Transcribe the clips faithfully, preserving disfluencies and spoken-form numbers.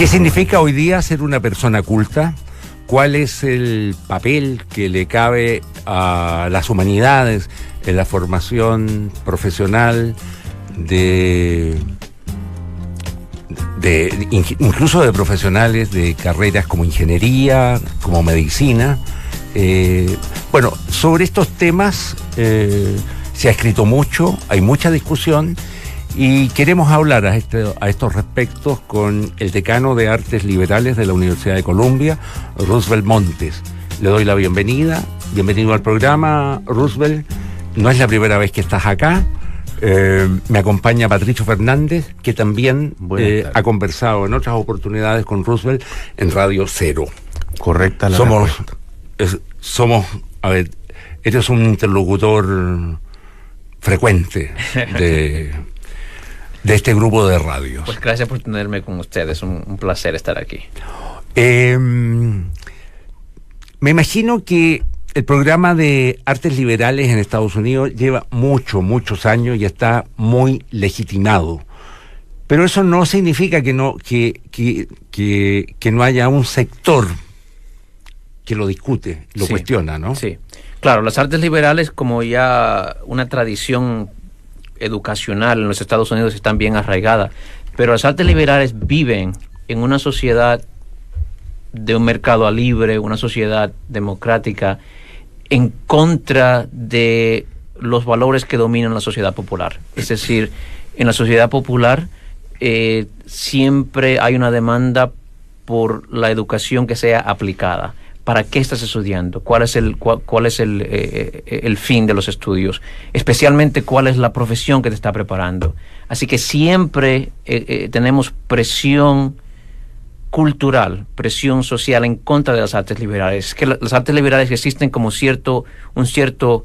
¿Qué significa hoy día ser una persona culta? ¿Cuál es el papel que le cabe a las humanidades en la formación profesional de, de incluso de profesionales de carreras como ingeniería, como medicina? Eh, bueno, sobre estos temas eh, se ha escrito mucho, hay mucha discusión. Y queremos hablar a, este, a estos respectos con el decano de Artes Liberales de la Universidad de Columbia, Roosevelt Montes. Le doy la bienvenida. Bienvenido al programa, Roosevelt. No es la primera vez que estás acá. Eh, me acompaña Patricio Fernández, que también eh, ha conversado en otras oportunidades con Roosevelt en Radio Cero. Correcta la somos, respuesta. Es, somos, a ver, eres un interlocutor frecuente de... de este grupo de radios. Pues gracias por tenerme con ustedes, un, un placer estar aquí. Eh, me imagino que el programa de Artes Liberales en Estados Unidos lleva muchos, muchos años y está muy legitimado. Pero eso no significa que no, que, que, que, que no haya un sector que lo discute, lo sí, cuestiona, ¿no? Sí, claro, las artes liberales, como ya una tradición educacional en los Estados Unidos, están bien arraigadas, pero las artes liberales viven en una sociedad de un mercado libre, una sociedad democrática, en contra de los valores que dominan la sociedad popular. Es decir, en la sociedad popular eh, siempre hay una demanda por la educación que sea aplicada. ¿Para qué estás estudiando? ¿Cuál es el cuál, cuál es el, eh, el fin de los estudios? Especialmente, ¿cuál es la profesión que te está preparando? Así que siempre eh, eh, tenemos presión cultural, presión social en contra de las artes liberales. Que la, las artes liberales existen como cierto un cierto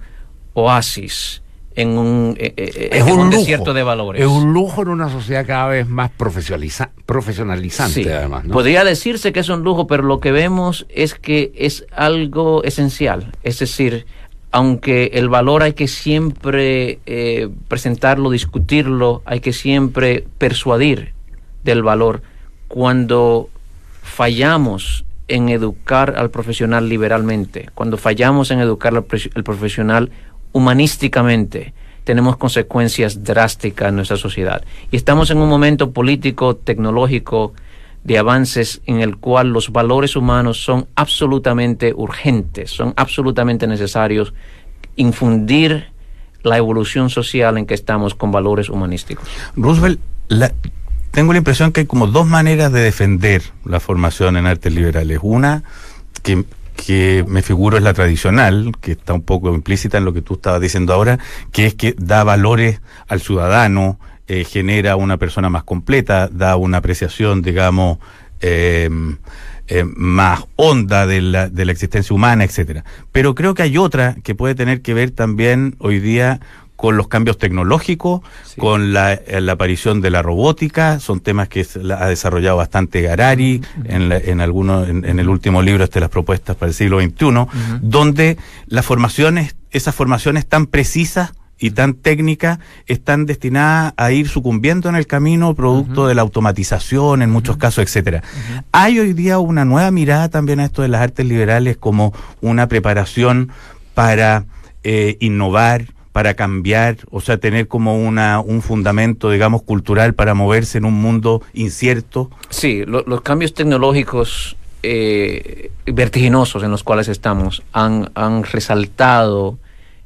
oasis en un, eh, eh, es en un, un lujo, desierto de valores. Es un lujo en una sociedad cada vez más profesionaliza, profesionalizante, sí, además, ¿no? Podría decirse que es un lujo, pero lo que vemos es que es algo esencial. Es decir, aunque el valor hay que siempre eh, presentarlo, discutirlo, hay que siempre persuadir del valor. Cuando fallamos en educar al profesional liberalmente, cuando fallamos en educar al, al profesional humanísticamente, tenemos consecuencias drásticas en nuestra sociedad. Y estamos en un momento político, tecnológico, de avances en el cual los valores humanos son absolutamente urgentes, son absolutamente necesarios. Infundir la evolución social en que estamos con valores humanísticos. Roosevelt, la, tengo la impresión que hay como dos maneras de defender la formación en artes liberales. Una, que que me figuro es la tradicional, que está un poco implícita en lo que tú estabas diciendo ahora, que es que da valores al ciudadano, eh, genera una persona más completa, da una apreciación, digamos, eh, eh, más honda de la, de la existencia humana, etcétera. Pero creo que hay otra que puede tener que ver también hoy día con los cambios tecnológicos, sí, con la, la aparición de la robótica. Son temas que ha desarrollado bastante Harari, uh-huh, en, la, en, algunos, en, en el último libro, este, Las propuestas para el siglo veintiuno, uh-huh, donde las formaciones, esas formaciones tan precisas y tan técnicas están destinadas a ir sucumbiendo en el camino producto uh-huh, de la automatización, en muchos uh-huh, casos, etcétera. Uh-huh. Hay hoy día una nueva mirada también a esto de las artes liberales como una preparación para eh, innovar, para cambiar, o sea, tener como una un fundamento, digamos, cultural para moverse en un mundo incierto. Sí, lo, los cambios tecnológicos eh, vertiginosos en los cuales estamos han, han resaltado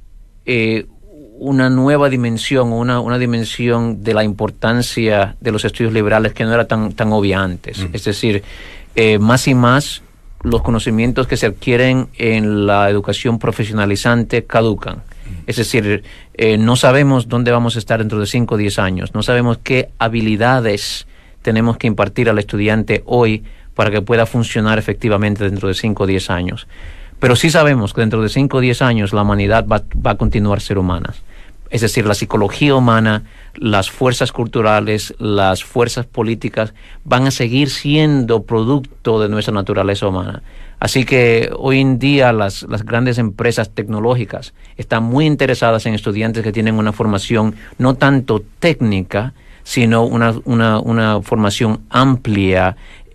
eh, una nueva dimensión, una, una dimensión de la importancia de los estudios liberales que no era tan, tan obvia antes. Mm. Es decir, eh, más y más los conocimientos que se adquieren en la educación profesionalizante caducan. Es decir, eh, no sabemos dónde vamos a estar dentro de cinco o diez años, no sabemos qué habilidades tenemos que impartir al estudiante hoy para que pueda funcionar efectivamente dentro de cinco o diez años. Pero sí sabemos que dentro de cinco o diez años la humanidad va, va a continuar ser humana. Es decir, la psicología humana, las fuerzas culturales, las fuerzas políticas van a seguir siendo producto de nuestra naturaleza humana. Así que hoy en día las, las grandes empresas tecnológicas están muy interesadas en estudiantes que tienen una formación no tanto técnica, sino una, una, una formación amplia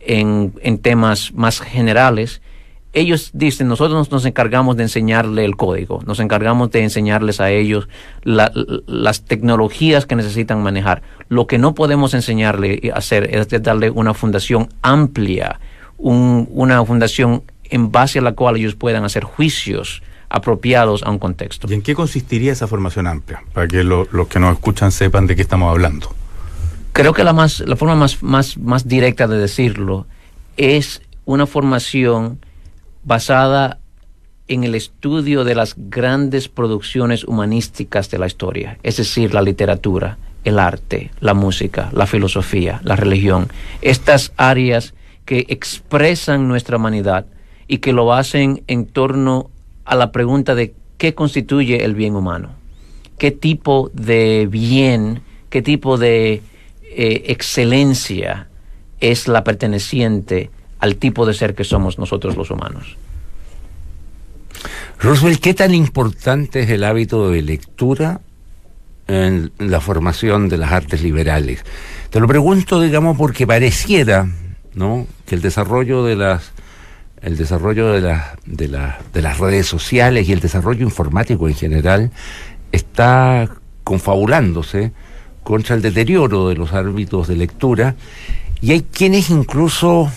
en, en temas más generales. Ellos dicen, nosotros nos, nos encargamos de enseñarle el código, nos encargamos de enseñarles a ellos la, las tecnologías que necesitan manejar. Lo que no podemos enseñarle a hacer es darle una fundación amplia, un, una fundación en base a la cual ellos puedan hacer juicios apropiados a un contexto. ¿Y en qué consistiría esa formación amplia? Para que lo, los que nos escuchan sepan de qué estamos hablando. Creo que la, más, la forma más, más, más directa de decirlo es una formación basada en el estudio de las grandes producciones humanísticas de la historia, es decir, la literatura, el arte, la música, la filosofía, la religión, estas áreas que expresan nuestra humanidad y que lo hacen en torno a la pregunta de qué constituye el bien humano, qué tipo de bien, qué tipo de eh, excelencia es la perteneciente al tipo de ser que somos nosotros los humanos. Roosevelt, ¿qué tan importante es el hábito de lectura en la formación de las artes liberales? Te lo pregunto, digamos, porque pareciera, ¿no?, que el desarrollo de las el desarrollo de las de las de las redes sociales y el desarrollo informático en general está confabulándose contra el deterioro de los hábitos de lectura, y hay quienes incluso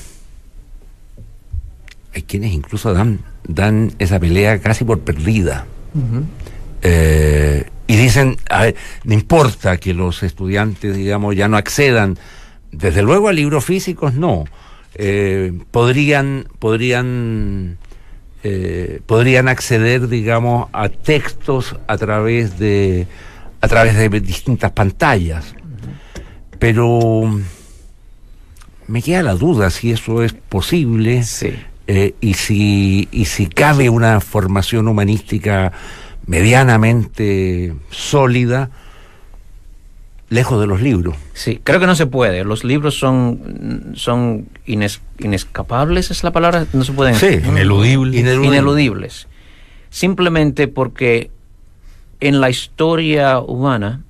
hay quienes incluso dan dan esa pelea casi por perdida. Uh-huh. Eh, y dicen, a ver, no importa que los estudiantes, digamos, ya no accedan, desde luego a libros físicos, no. Eh, podrían, podrían, eh, podrían acceder, digamos, a textos a través de, a través de distintas pantallas. Uh-huh. Pero me queda la duda si eso es posible. Sí. Eh, y si y si cabe una formación humanística medianamente sólida lejos de los libros. Sí, creo que no se puede. Los libros son son ines, inescapables, ¿es la palabra? No se pueden. Sí, ineludibles. Ineludibles. Ineludibles. Simplemente porque en la historia humana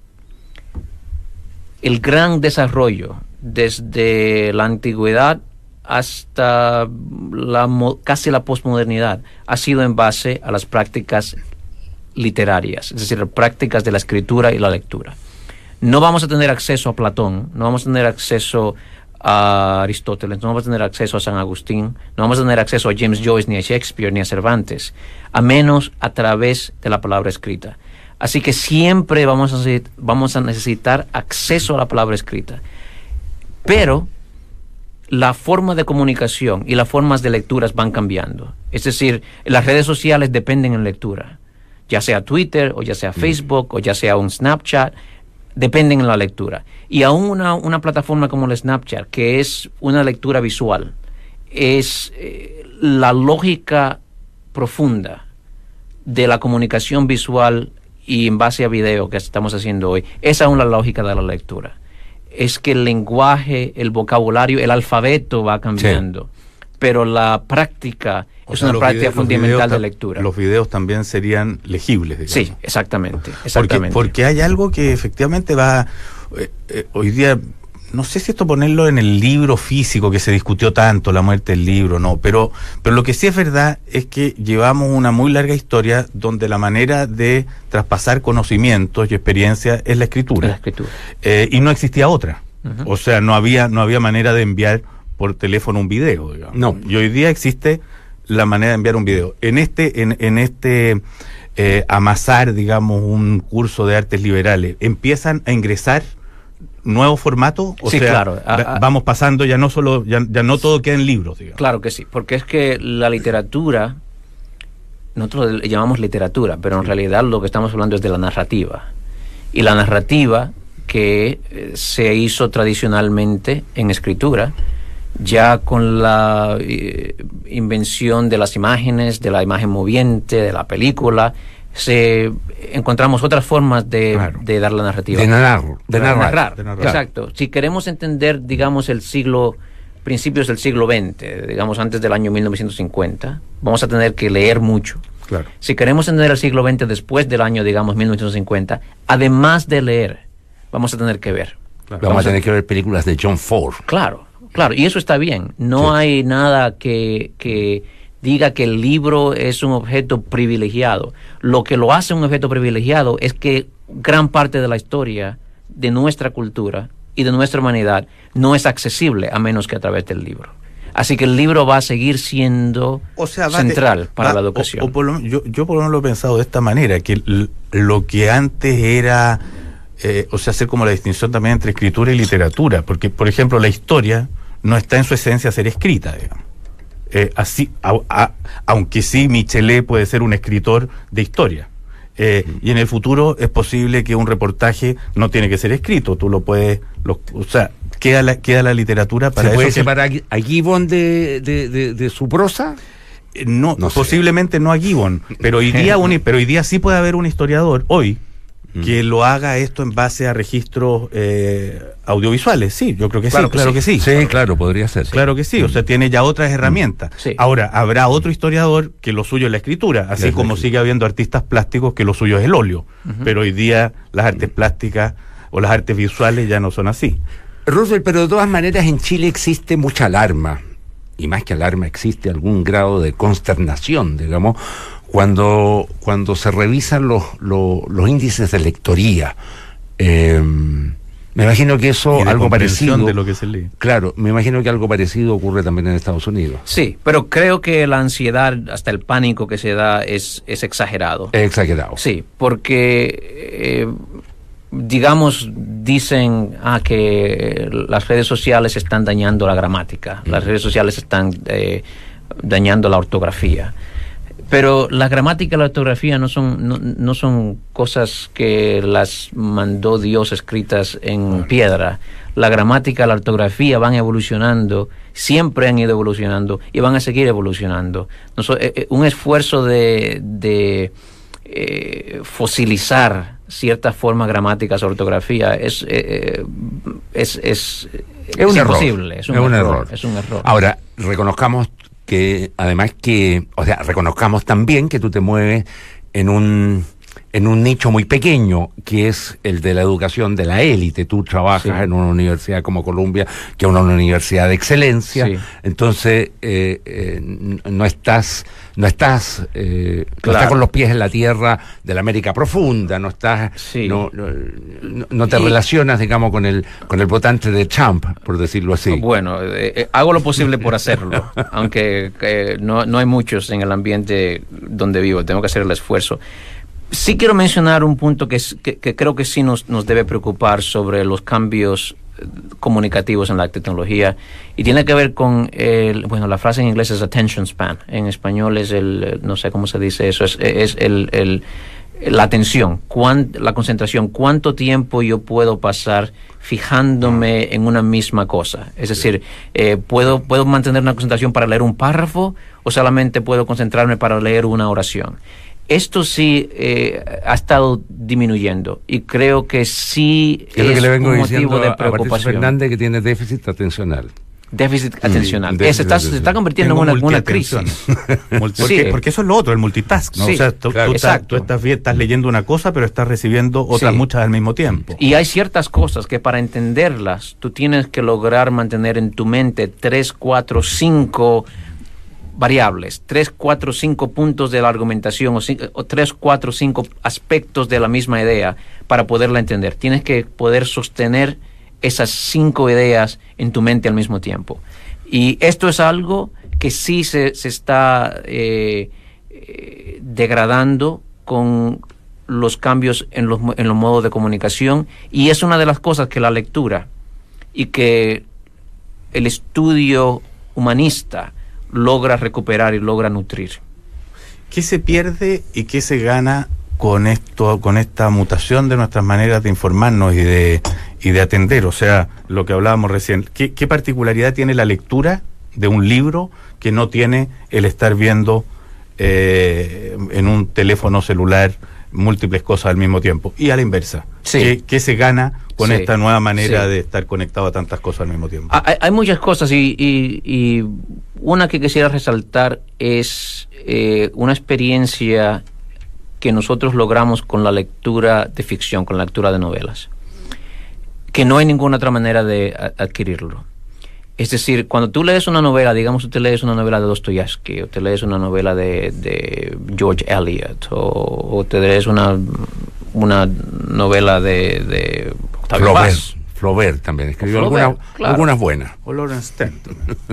el gran desarrollo desde la antigüedad hasta la, casi la posmodernidad ha sido en base a las prácticas literarias, es decir, prácticas de la escritura y la lectura. No vamos a tener acceso a Platón, no vamos a tener acceso a Aristóteles, no vamos a tener acceso a San Agustín, no vamos a tener acceso a James Joyce, ni a Shakespeare, ni a Cervantes, a menos a través de la palabra escrita. Así que siempre vamos a, vamos a necesitar acceso a la palabra escrita. Pero la forma de comunicación y las formas de lecturas van cambiando. Es decir, las redes sociales dependen en lectura. Ya sea Twitter, o ya sea Facebook, o ya sea un Snapchat, dependen en la lectura. Y aún una, una plataforma como el Snapchat, que es una lectura visual, es eh, la lógica profunda de la comunicación visual y en base a video que estamos haciendo hoy, es aún la lógica de la lectura. Es que el lenguaje, el vocabulario, el alfabeto va cambiando, sí, pero la práctica o es sea, una práctica fundamental de lectura. Los videos también serían legibles, digamos. Sí, exactamente. exactamente. Porque, porque hay algo que efectivamente va, eh, eh, hoy día, no sé si esto ponerlo en el libro físico que se discutió tanto, la muerte del libro, no, pero, pero lo que sí es verdad es que llevamos una muy larga historia donde la manera de traspasar conocimientos y experiencias es la escritura. La escritura. Eh, y no existía otra. Uh-huh. O sea, no había, no había manera de enviar por teléfono un video, digamos. No. Y hoy día existe la manera de enviar un video. En este, en, en este eh, amasar, digamos, un curso de artes liberales, empiezan a ingresar nuevos formatos, o sí, sea, claro. a, a, vamos pasando, ya no solo, ya, ya no todo queda en libros, digamos. Claro que sí, porque es que la literatura, nosotros le llamamos literatura, pero en sí, realidad lo que estamos hablando es de la narrativa. Y la narrativa que eh, se hizo tradicionalmente en escritura, ya con la eh, invención de las imágenes, de la imagen moviente, de la película, se encontramos otras formas de, claro, de dar la narrativa. De narrar. De narrar. narrar, de narrar. Exacto. Claro. Si queremos entender, digamos, el siglo, principios del siglo veinte, digamos, antes del año mil novecientos cincuenta, vamos a tener que leer mucho. Claro. Si queremos entender el siglo veinte después del año, digamos, mil novecientos cincuenta, además de leer, vamos a tener que ver. Claro. Vamos, vamos a tener que ver películas de John Ford. Claro. Claro, y eso está bien. No Sí. hay nada que, que diga que el libro es un objeto privilegiado. Lo que lo hace un objeto privilegiado es que gran parte de la historia de nuestra cultura y de nuestra humanidad no es accesible a menos que a través del libro. Así que el libro va a seguir siendo O sea, va central de- para va- la educación. o- o por lo- yo, yo por lo menos lo he pensado de esta manera, que l- lo que antes era, eh, o sea, hacer como la distinción también entre escritura y literatura, porque, por ejemplo, la historia no está en su esencia ser escrita, digamos. Eh, así, a- a- aunque sí Michelet puede ser un escritor de historia. Eh, y en el futuro es posible que un reportaje no tiene que ser escrito, tú lo puedes, lo- o sea, queda la, queda la literatura para ¿Se puede eso que- separar a Gibbon de, de, de, de su prosa? Eh, No, No sé. posiblemente no a Gibbon, pero hoy día un, pero hoy día sí puede haber un historiador hoy que lo haga esto en base a registros eh, audiovisuales. Sí, yo creo que Claro sí, que claro sí. que sí. Sí, claro, podría ser. Claro que sí, o sea, tiene ya otras herramientas. Sí. Ahora, habrá otro historiador que lo suyo es la escritura, así La como escritura. sigue habiendo artistas plásticos que lo suyo es el óleo, pero hoy día las artes plásticas o las artes visuales ya no son así. Roosevelt, pero de todas maneras en Chile existe mucha alarma, y más que alarma existe algún grado de consternación, digamos, cuando, cuando se revisan los, los, los índices de lectoría. Eh, me imagino que eso, Y de algo comprensión parecido, de lo que se lee. claro, me imagino que algo parecido ocurre también en Estados Unidos. Sí, pero creo que la ansiedad, hasta el pánico que se da es, es exagerado. Es exagerado. Sí, porque, eh, digamos, dicen ah, que las redes sociales están dañando la gramática, las redes sociales están eh, dañando la ortografía. Pero la gramática y la ortografía no son, no, no son cosas que las mandó Dios escritas en piedra. La gramática y la ortografía van evolucionando, siempre han ido evolucionando y van a seguir evolucionando. Noso- eh, eh, un esfuerzo de, de eh, fosilizar ciertas formas gramáticas o ortografía es, eh, es, es, Es un error. imposible. Es un, Es un error, error. Es un error. Ahora, reconozcamos que, además que, o sea, reconozcamos también que tú te mueves en un en un nicho muy pequeño, que es el de la educación de la élite. Tú trabajas Sí. en una universidad como Columbia, que es una universidad de excelencia, Sí. entonces eh, eh, n- no estás, no estás, eh, no Claro. estás con los pies en la tierra de la América profunda, no estás, Sí. no, no, no- no te Y- relacionas, digamos, con el con el votante de Trump, por decirlo así. Bueno, eh, eh, hago lo posible por hacerlo, aunque eh, no, no hay muchos en el ambiente donde vivo, tengo que hacer el esfuerzo. Sí quiero mencionar un punto que, es, que, que creo que sí nos, nos debe preocupar sobre los cambios eh, comunicativos en la tecnología, y tiene que ver con, el, bueno, la frase en inglés es attention span, en español es el, eh, no sé cómo se dice eso, es, es el... el la atención, cuán, la concentración, cuánto tiempo yo puedo pasar fijándome en una misma cosa. Es decir, eh, ¿puedo, ¿puedo mantener una concentración para leer un párrafo o solamente puedo concentrarme para leer una oración? Esto sí eh, ha estado disminuyendo y creo que sí Es lo que le vengo un diciendo motivo de a Patricio preocupación. Fernández, que tiene déficit atencional. Déficit atencional. déficit Eh, se, está, se está convirtiendo en Tengo una, una multiatención. crisis. Multi- Sí. porque, porque eso es lo otro, el multitask, ¿no? Sí, o sea, tú, claro. tú estás, Exacto. tú estás, bien- estás leyendo una cosa, pero estás recibiendo otras Sí. muchas al mismo tiempo. Y hay ciertas cosas que para entenderlas tú tienes que lograr mantener en tu mente tres, cuatro, cinco variables, tres, cuatro, cinco puntos de la argumentación o, cin- o tres, cuatro, cinco aspectos de la misma idea para poderla entender. Tienes que poder sostener esas cinco ideas en tu mente al mismo tiempo. Y esto es algo que sí se, se está eh, eh, degradando con los cambios en los, mo- en los modos de comunicación, y es una de las cosas que la lectura y que el estudio humanista logra recuperar y logra nutrir. ¿Qué se pierde y qué se gana con esto, con esta mutación de nuestras maneras de informarnos y de y de atender? O sea, lo que hablábamos recién, ¿qué, qué particularidad tiene la lectura de un libro que no tiene el estar viendo eh, en un teléfono celular múltiples cosas al mismo tiempo? Y a la inversa, Sí. ¿qué, qué se gana con Sí. esta nueva manera Sí. de estar conectado a tantas cosas al mismo tiempo? Hay, hay muchas cosas y, y- y una que quisiera resaltar es eh, una experiencia que nosotros logramos con la lectura de ficción, con la lectura de novelas, que no hay ninguna otra manera de a- adquirirlo. Es decir, cuando tú lees una novela, digamos, usted lees una novela de Dostoyevsky, o te lees una novela de, de George Eliot, o, o te lees una, una novela de, de Octavio Flaubert, Paz. Flaubert también escribió Flaubert, algunas, claro. algunas buenas. O Lawrence Stern.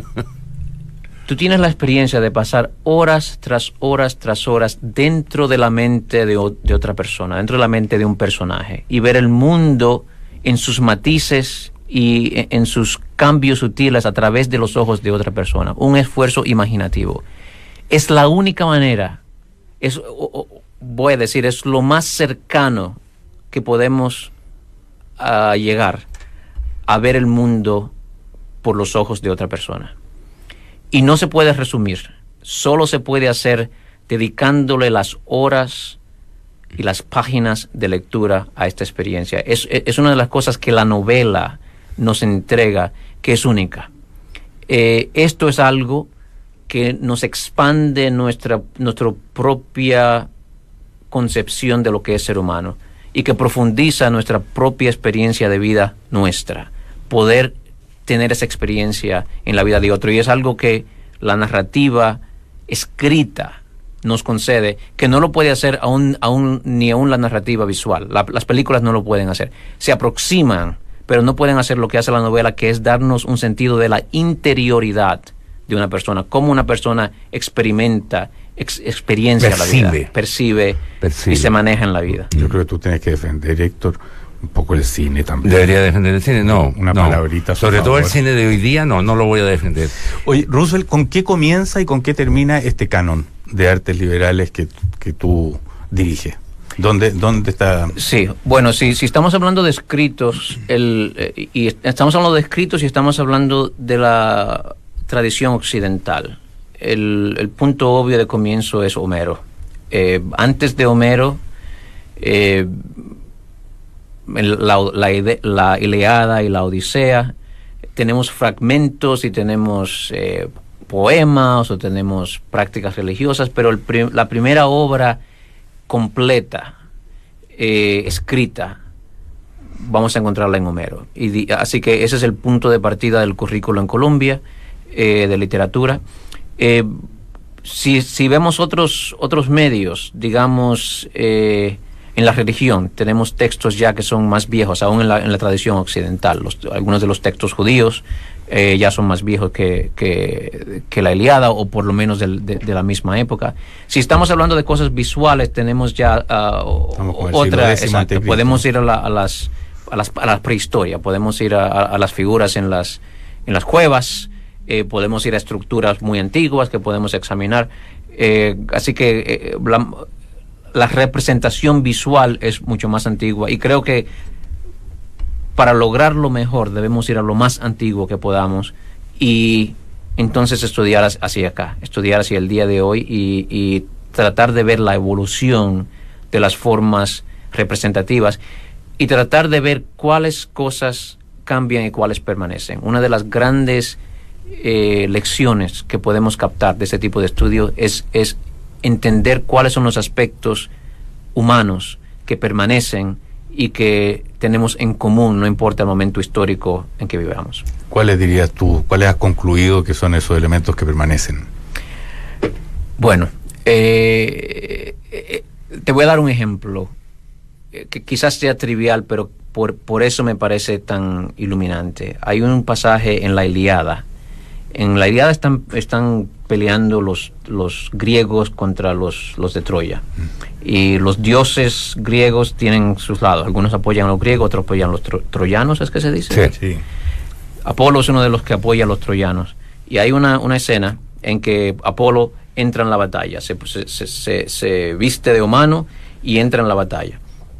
Tú tienes la experiencia de pasar horas tras horas tras horas dentro de la mente de, o, de otra persona, dentro de la mente de un personaje, y ver el mundo en sus matices y en sus cambios sutiles a través de los ojos de otra persona. Un esfuerzo imaginativo. Es la única manera, es, o, o, voy a decir, es lo más cercano que podemos uh, llegar a ver el mundo por los ojos de otra persona. Y no se puede resumir, solo se puede hacer dedicándole las horas y las páginas de lectura a esta experiencia. Es, es una de las cosas que la novela nos entrega, que es única. Eh, esto es algo que nos expande nuestra, nuestra propia concepción de lo que es ser humano y que profundiza nuestra propia experiencia de vida nuestra. Poder tener esa experiencia en la vida de otro, y es algo que la narrativa escrita nos concede, que no lo puede hacer aún, aún ni aún la narrativa visual. La, las películas no lo pueden hacer. Se aproximan, pero no pueden hacer lo que hace la novela, que es darnos un sentido de la interioridad de una persona, cómo una persona experimenta, ex, experiencia percibe, la vida, percibe, percibe y se maneja en la vida. Yo creo que tú tienes que defender, Héctor, un poco el cine también. ¿Debería defender el cine? No. Una no. palabrita. Sobre todo el cine de hoy día, no, no lo voy a defender. Oye, Roosevelt, ¿con qué comienza y con qué termina este canon de artes liberales que, que tú diriges? ¿Dónde, ¿Dónde está? Sí, bueno, si, si estamos hablando de escritos, el, eh, y estamos hablando de escritos y estamos hablando de la tradición occidental, el, el punto obvio de comienzo es Homero. Eh, antes de Homero, eh, la, la, la Ilíada y la Odisea, tenemos fragmentos y tenemos eh, poemas o tenemos prácticas religiosas, pero el prim, la primera obra completa, eh, escrita, vamos a encontrarla en Homero. Y di, así que ese es el punto de partida del currículo en Colombia, eh, de literatura. Eh, si, si vemos otros, otros medios, digamos, eh, en la religión, tenemos textos ya que son más viejos, aún en la, en la tradición occidental. Los, algunos de los textos judíos eh, ya son más viejos que, que, que la Ilíada, o por lo menos de, de, de la misma época. Si estamos hablando de cosas visuales, tenemos ya uh, otra, exacto, podemos ir a, la, a, las, a, las, a la prehistoria, podemos ir a, a las figuras en las, en las cuevas, eh, podemos ir a estructuras muy antiguas que podemos examinar. Eh, así que eh, la, la representación visual es mucho más antigua, y creo que para lograrlo mejor debemos ir a lo más antiguo que podamos y entonces estudiar hacia acá, estudiar hacia el día de hoy y, y tratar de ver la evolución de las formas representativas y tratar de ver cuáles cosas cambian y cuáles permanecen. Una de las grandes eh, lecciones que podemos captar de este tipo de estudio es, es entender cuáles son los aspectos humanos que permanecen y que tenemos en común, no importa el momento histórico en que vivamos. ¿Cuáles dirías tú, cuáles has concluido que son esos elementos que permanecen? Bueno, eh, eh, te voy a dar un ejemplo eh, que quizás sea trivial, pero por, por eso me parece tan iluminante. Hay un pasaje en la Ilíada. En la Ilíada están, están peleando los, los griegos contra los, los de Troya. Mm. Y los dioses griegos tienen sus lados. Algunos apoyan a los griegos, otros apoyan a los tro troyanos, ¿es que se dice? Sí, sí. Apolo es uno de los que apoya a los troyanos. Y hay una, una escena en que Apolo entra en la batalla. Se, se, se, se viste de humano y entra en la batalla.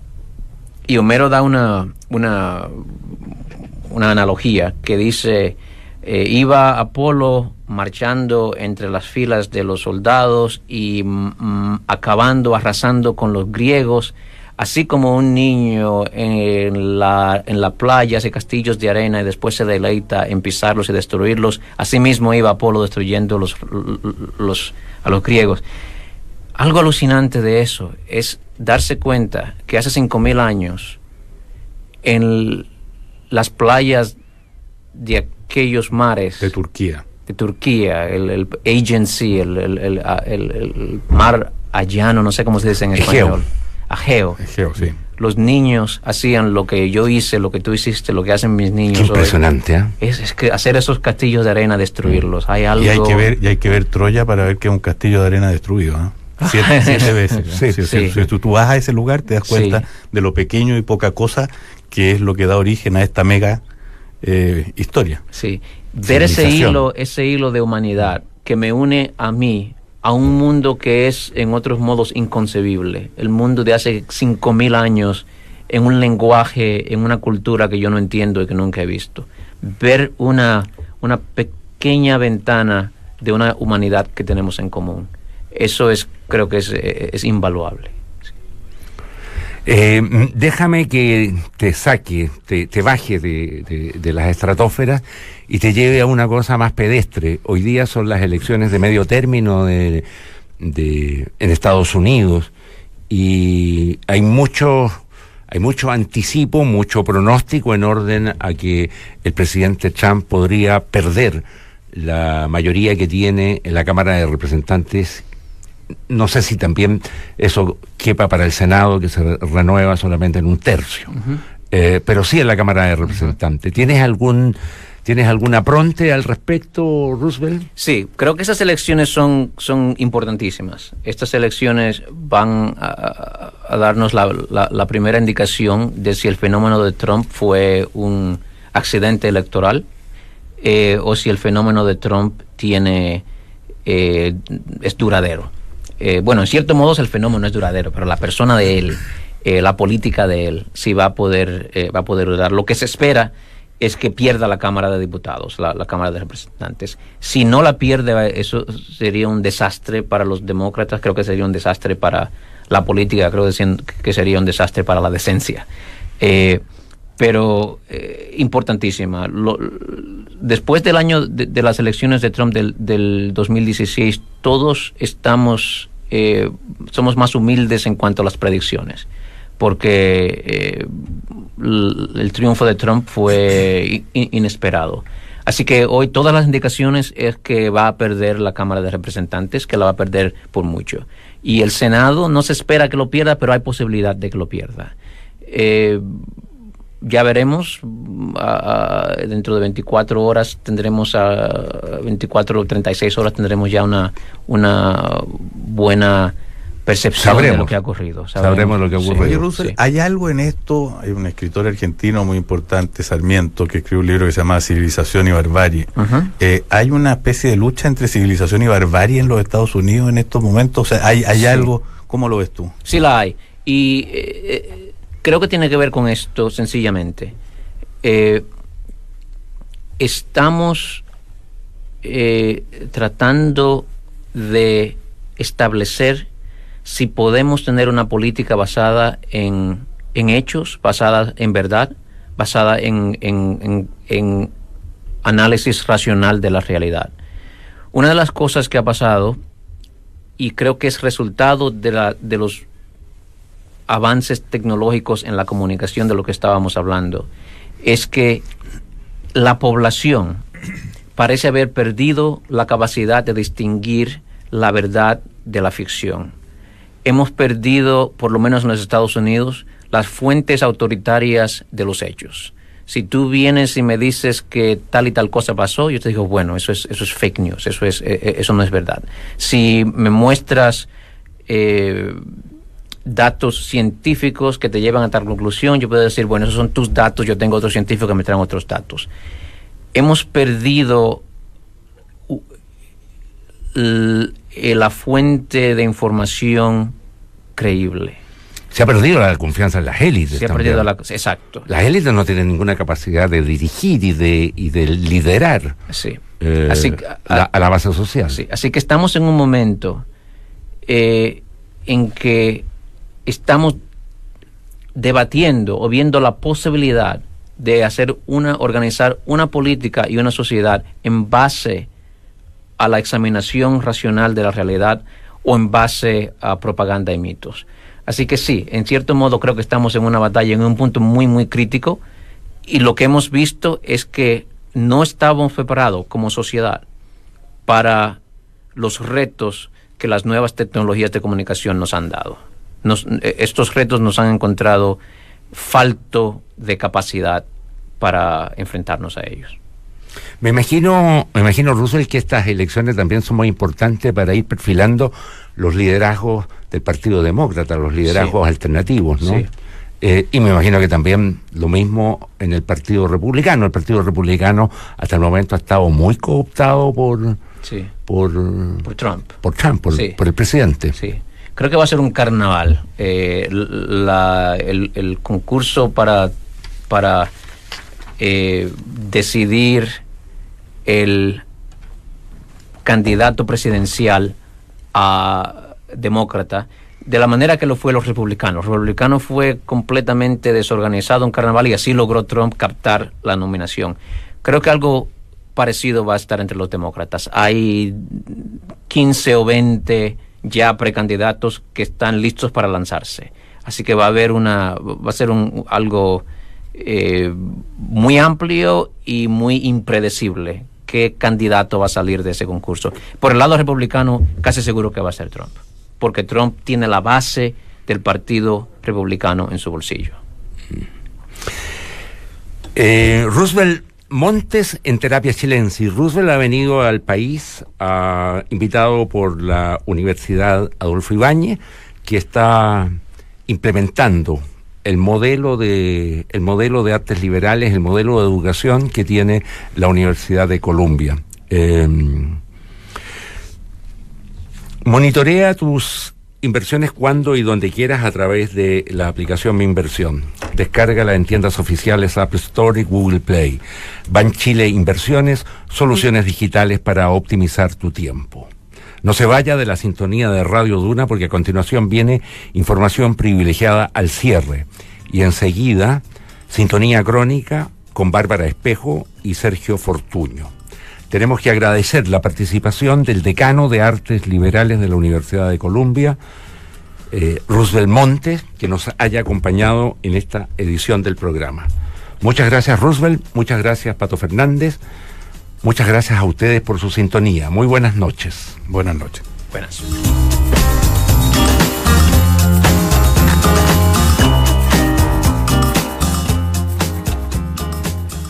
Y Homero da una, una, una analogía que dice... Eh, iba Apolo marchando entre las filas de los soldados y mm, acabando, arrasando con los griegos, así como un niño en la, en la playa hace castillos de arena y después se deleita en pisarlos y destruirlos. Así mismo iba Apolo destruyendo los, los, a los griegos. Algo alucinante de eso es darse cuenta que hace cinco mil años en las playas de aquellos mares de Turquía. De Turquía, el, el Agency, el, el, el, el, el mar Ayano, no sé cómo se dice en español. Ageo. Ageo, sí. Los niños hacían lo que yo hice, lo que tú hiciste, lo que hacen mis niños. Qué impresionante, ¿eh? Es, es que hacer esos castillos de arena, destruirlos. Hay algo... Y hay que ver, y hay que ver Troya para ver que es un castillo de arena destruido, ¿eh? Siete, siete veces. Sí, sí, sí. sí. Si tú, tú vas a ese lugar, te das cuenta sí. de lo pequeño y poca cosa que es lo que da origen a esta mega eh, historia. Sí. Ver ese hilo, ese hilo de humanidad que me une a mí, a un mundo que es en otros modos inconcebible, el mundo de hace cinco mil años, en un lenguaje, en una cultura que yo no entiendo y que nunca he visto. Ver una, una pequeña ventana de una humanidad que tenemos en común. Eso es, creo que es, es invaluable. Eh, déjame que te saque, te, te baje de, de, de las estratosferas y te lleve a una cosa más pedestre. Hoy día son las elecciones de medio término de, de, en Estados Unidos y hay mucho, hay mucho anticipo, mucho pronóstico en orden a que el presidente Trump podría perder la mayoría que tiene en la Cámara de Representantes. No sé si también eso quepa para el Senado, que se renueva solamente en un tercio, uh-huh. eh, pero sí en la Cámara de Representantes. Uh-huh. ¿Tienes algún tienes algún apronte al respecto, Roosevelt? Sí, creo que esas elecciones son, son importantísimas. Estas elecciones van a, a darnos la, la, la primera indicación de si el fenómeno de Trump fue un accidente electoral eh, o si el fenómeno de Trump tiene eh, es duradero. Eh, bueno, en cierto modo el fenómeno es duradero, pero la persona de él, eh, la política de él, sí va a poder eh, va a poder durar. Lo que se espera es que pierda la Cámara de Diputados, la, la Cámara de Representantes. Si no la pierde, eso sería un desastre para los demócratas, creo que sería un desastre para la política, creo que sería un desastre para la decencia. Eh, pero eh, importantísima. Lo, después del año de, de las elecciones de Trump del, del dos mil dieciséis, todos estamos, eh, somos más humildes en cuanto a las predicciones, porque eh, el, el triunfo de Trump fue in, inesperado. Así que hoy todas las indicaciones es que va a perder la Cámara de Representantes, que la va a perder por mucho. Y el Senado no se espera que lo pierda, pero hay posibilidad de que lo pierda. Eh, Ya veremos, uh, uh, dentro de veinticuatro horas tendremos, a uh, veinticuatro o treinta y seis horas tendremos ya una, una buena percepción Sabremos. de lo que ha ocurrido. Sabremos, Sabremos lo que ha ocurrido. Oye, Russell, sí. ¿Hay algo en esto? Hay un escritor argentino muy importante, Sarmiento, que escribió un libro que se llama Civilización y Barbarie. Uh-huh. Eh, ¿Hay una especie de lucha entre civilización y barbarie en los Estados Unidos en estos momentos? O sea, ¿hay, hay sí. algo? ¿Cómo lo ves tú? Sí la hay. Y... Eh, Creo que tiene que ver con esto, sencillamente. Eh, estamos eh, tratando de establecer si podemos tener una política basada en, en hechos, basada en verdad, basada en, en, en, en análisis racional de la realidad. Una de las cosas que ha pasado, y creo que es resultado de, la, de los avances tecnológicos en la comunicación de lo que estábamos hablando, es que la población parece haber perdido la capacidad de distinguir la verdad de la ficción. Hemos perdido, por lo menos en los Estados Unidos, las fuentes autoritarias de los hechos. Si tú vienes y me dices que tal y tal cosa pasó, yo te digo, bueno, eso es, eso es fake news, eso, es, eh, eso no es verdad. Si me muestras eh, datos científicos que te llevan a tal conclusión, yo puedo decir, bueno, esos son tus datos, yo tengo otros científicos que me traen otros datos. Hemos perdido la fuente de información creíble. Se ha perdido la confianza en las élites. Se ha perdido la, exacto. Las élites no tienen ninguna capacidad de dirigir y de, y de liderar sí. eh, así, la, a la base social. Sí. Así que estamos en un momento eh, en que estamos debatiendo o viendo la posibilidad de hacer una, organizar una política y una sociedad en base a la examinación racional de la realidad o en base a propaganda y mitos. Así que sí, en cierto modo creo que estamos en una batalla, en un punto muy, muy crítico, y lo que hemos visto es que no estábamos preparados como sociedad para los retos que las nuevas tecnologías de comunicación nos han dado. Nos, estos retos nos han encontrado falto de capacidad para enfrentarnos a ellos. Me imagino, me imagino, Roosevelt, que estas elecciones también son muy importantes para ir perfilando los liderazgos del Partido Demócrata, los liderazgos sí. alternativos, ¿no? Sí. Eh, y me imagino que también lo mismo en el Partido Republicano. El Partido Republicano hasta el momento ha estado muy cooptado por sí. por, por Trump, por Trump, por, sí. por el presidente. Sí. Creo que va a ser un carnaval. Eh, la, el, el concurso para para eh, decidir el candidato presidencial a demócrata, de la manera que lo fue los republicanos. Los republicanos fue completamente desorganizado un carnaval y así logró Trump captar la nominación. Creo que algo parecido va a estar entre los demócratas. Hay quince o veinte ya precandidatos que están listos para lanzarse. Así que va a haber una, va a ser un, algo eh, muy amplio y muy impredecible. ¿Qué candidato va a salir de ese concurso? Por el lado republicano, casi seguro que va a ser Trump, porque Trump tiene la base del Partido Republicano en su bolsillo. Eh, Roosevelt Montes en Terapia Chilensis. Roosevelt ha venido al país, uh, invitado por la Universidad Adolfo Ibáñez, que está implementando el modelo de el modelo de artes liberales, el modelo de educación que tiene la Universidad de Columbia. Eh, monitorea tus inversiones cuando y donde quieras a través de la aplicación Mi Inversión. Descárgala en tiendas oficiales Apple Store y Google Play. Banchile Inversiones, soluciones digitales para optimizar tu tiempo. No se vaya de la sintonía de Radio Duna, porque a continuación viene información privilegiada al cierre. Y enseguida, sintonía crónica con Bárbara Espejo y Sergio Fortuño. Tenemos que agradecer la participación del decano de Artes Liberales de la Universidad de Columbia, eh, Roosevelt Montes, que nos haya acompañado en esta edición del programa. Muchas gracias, Roosevelt. Muchas gracias, Pato Fernández. Muchas gracias a ustedes por su sintonía. Muy buenas noches. Buenas noches. Buenas.